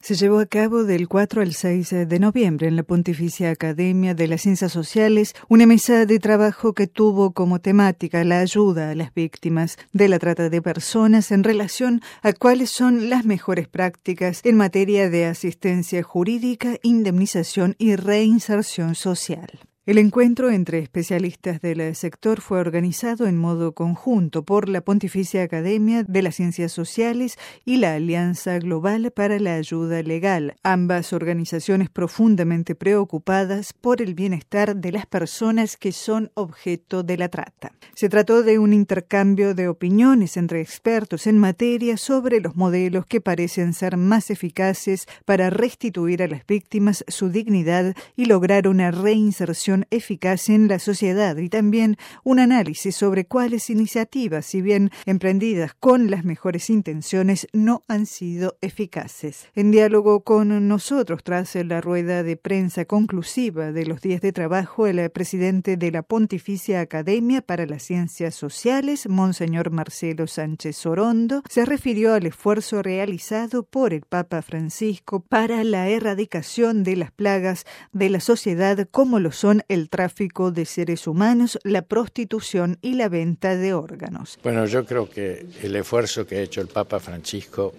Se llevó a cabo del 4 al 6 de noviembre en la Pontificia Academia de las Ciencias Sociales una mesa de trabajo que tuvo como temática la ayuda a las víctimas de la trata de personas en relación a cuáles son las mejores prácticas en materia de asistencia jurídica, indemnización y reinserción social. El encuentro entre especialistas del sector fue organizado en modo conjunto por la Pontificia Academia de las Ciencias Sociales y la Alianza Global para la Ayuda Legal, ambas organizaciones profundamente preocupadas por el bienestar de las personas que son objeto de la trata. Se trató de un intercambio de opiniones entre expertos en materia sobre los modelos que parecen ser más eficaces para restituir a las víctimas su dignidad y lograr una reinserción eficaz en la sociedad, y también un análisis sobre cuáles iniciativas, si bien emprendidas con las mejores intenciones, no han sido eficaces. En diálogo con nosotros, tras la rueda de prensa conclusiva de los días de trabajo, el presidente de la Pontificia Academia para las Ciencias Sociales, Monseñor Marcelo Sánchez Orondo, se refirió al esfuerzo realizado por el Papa Francisco para la erradicación de las plagas de la sociedad, como lo son el tráfico de seres humanos, la prostitución y la venta de órganos. Bueno, yo creo que el esfuerzo que ha hecho el Papa Francisco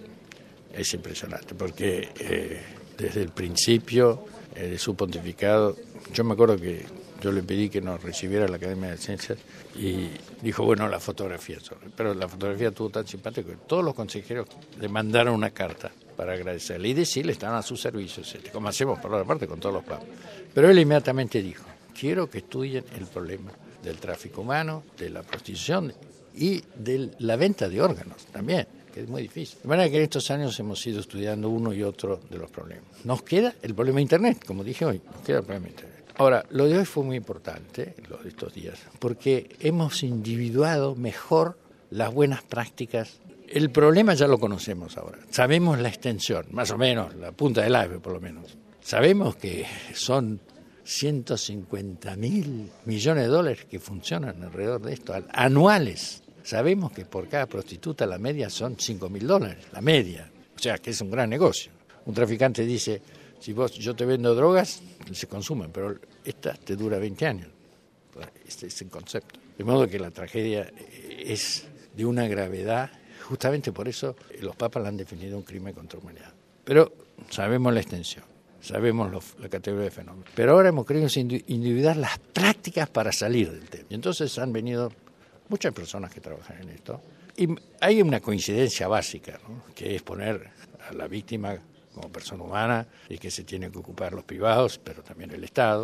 es impresionante, porque desde el principio de su pontificado, yo me acuerdo que yo le pedí que nos recibiera a la Academia de Ciencias y dijo, bueno, la fotografía, pero la fotografía estuvo tan simpática que todos los consejeros le mandaron una carta para agradecerle y decirle estaban a sus servicios, como hacemos por otra parte con todos los papas. Pero él inmediatamente dijo, quiero que estudien el problema del tráfico humano, de la prostitución y de la venta de órganos también, que es muy difícil. De manera que en estos años hemos ido estudiando uno y otro de los problemas. Nos queda el problema de Internet, como dije hoy, nos queda el problema de Internet. Ahora, lo de hoy fue muy importante, lo de estos días, porque hemos individuado mejor las buenas prácticas. El problema ya lo conocemos ahora. Sabemos la extensión, más o menos, la punta del iceberg por lo menos. Sabemos que son 150.000 millones de dólares que funcionan alrededor de esto, anuales. Sabemos que por cada prostituta la media son $5.000, la media. O sea, que es un gran negocio. Un traficante dice, si yo te vendo drogas, se consumen, pero esta te dura 20 años. Este es el concepto. De modo que la tragedia es de una gravedad, justamente por eso los papas la han definido un crimen contra la humanidad. Pero sabemos la extensión. Sabemos la categoría de fenómenos. Pero ahora hemos querido individuar las prácticas para salir del tema. Y entonces han venido muchas personas que trabajan en esto. Y hay una coincidencia básica, ¿no? Que es poner a la víctima como persona humana y que se tienen que ocupar los privados, pero también el Estado,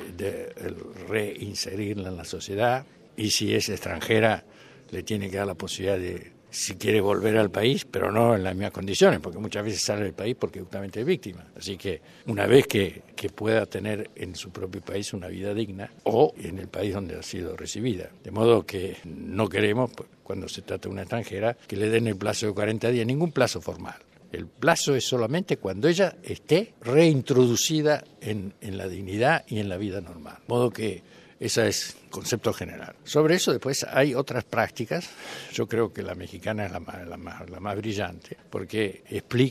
de reinserirla en la sociedad. Y si es extranjera, le tiene que dar la posibilidad de, si quiere volver al país, pero no en las mismas condiciones, porque muchas veces sale del país porque justamente es víctima. Así que una vez que pueda tener en su propio país una vida digna o en el país donde ha sido recibida. De modo que no queremos, cuando se trata de una extranjera, que le den el plazo de 40 días, ningún plazo formal. El plazo es solamente cuando ella esté reintroducida en la dignidad y en la vida normal. De modo que ese es el concepto general. Sobre eso después hay otras prácticas. Yo creo que la mexicana es la más brillante, porque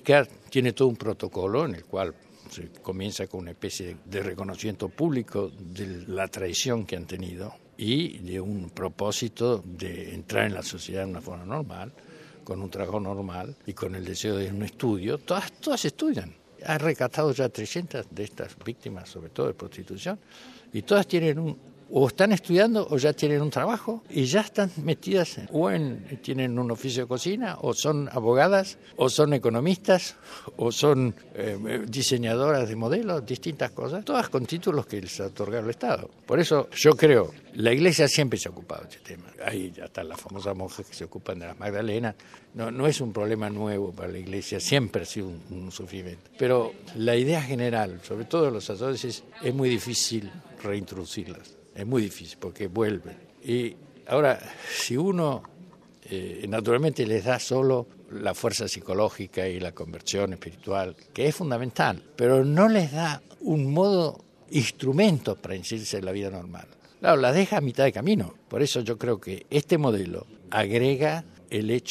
tiene todo un protocolo en el cual se comienza con una especie de reconocimiento público de la traición que han tenido y de un propósito de entrar en la sociedad de una forma normal, con un trabajo normal y con el deseo de un estudio. Todas estudian. Ha rescatado ya 300 de estas víctimas, sobre todo de prostitución, y todas tienen o están estudiando o ya tienen un trabajo y ya están metidas tienen un oficio de cocina, o son abogadas, o son economistas, o son diseñadoras de modelos, distintas cosas, todas con títulos que les ha otorgado el Estado. Por eso yo creo, la Iglesia siempre se ha ocupado de este tema. Ahí ya están las famosas monjas que se ocupan de las Magdalenas. No es un problema nuevo para la Iglesia, siempre ha sido un sufrimiento. Pero la idea general, sobre todo de los sacerdotes, es muy difícil reintroducirlas. Es muy difícil porque vuelven. Y ahora, si uno naturalmente les da solo la fuerza psicológica y la conversión espiritual, que es fundamental, pero no les da un instrumento para inserirse en la vida normal. Claro, las deja a mitad de camino. Por eso yo creo que este modelo agrega el hecho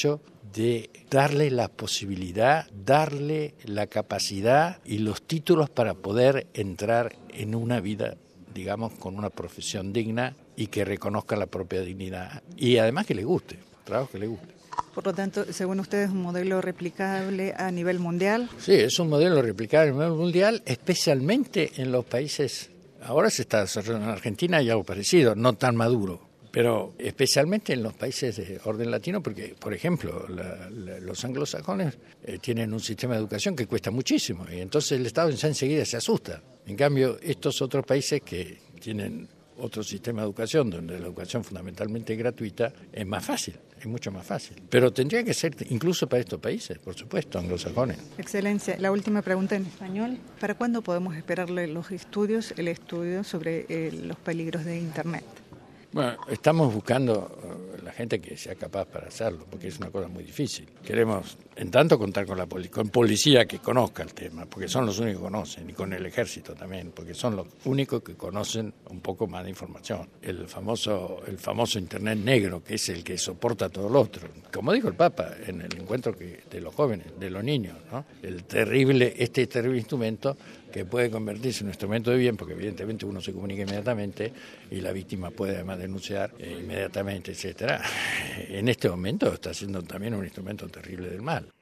de darle la posibilidad, darle la capacidad y los títulos para poder entrar en una vida, digamos, con una profesión digna y que reconozca la propia dignidad y además que le guste, trabajo que le guste. Por lo tanto, según ustedes, ¿es un modelo replicable a nivel mundial? Sí, es un modelo replicable a nivel mundial, especialmente en los países. Ahora se está desarrollando en Argentina y algo parecido, no tan maduro, pero especialmente en los países de orden latino, porque, por ejemplo, los anglosajones tienen un sistema de educación que cuesta muchísimo y entonces el Estado ya enseguida se asusta. En cambio, estos otros países que tienen otro sistema de educación, donde la educación fundamentalmente es gratuita, es más fácil, es mucho más fácil. Pero tendría que ser incluso para estos países, por supuesto, anglosajones. Excelencia, la última pregunta en español. ¿Para cuándo podemos esperarle el estudio sobre los peligros de Internet? Bueno, estamos buscando la gente que sea capaz para hacerlo, porque es una cosa muy difícil. Queremos, en tanto, contar con policía que conozca el tema, porque son los únicos que conocen, y con el ejército también, porque son los únicos que conocen un poco más de información. El famoso Internet negro, que es el que soporta todo lo otro. Como dijo el Papa en el encuentro de los jóvenes, de los niños, ¿no? Este terrible instrumento que puede convertirse en un instrumento de bien, porque evidentemente uno se comunica inmediatamente y la víctima puede además denunciar inmediatamente, etcétera. En este momento está siendo también un instrumento terrible del mal.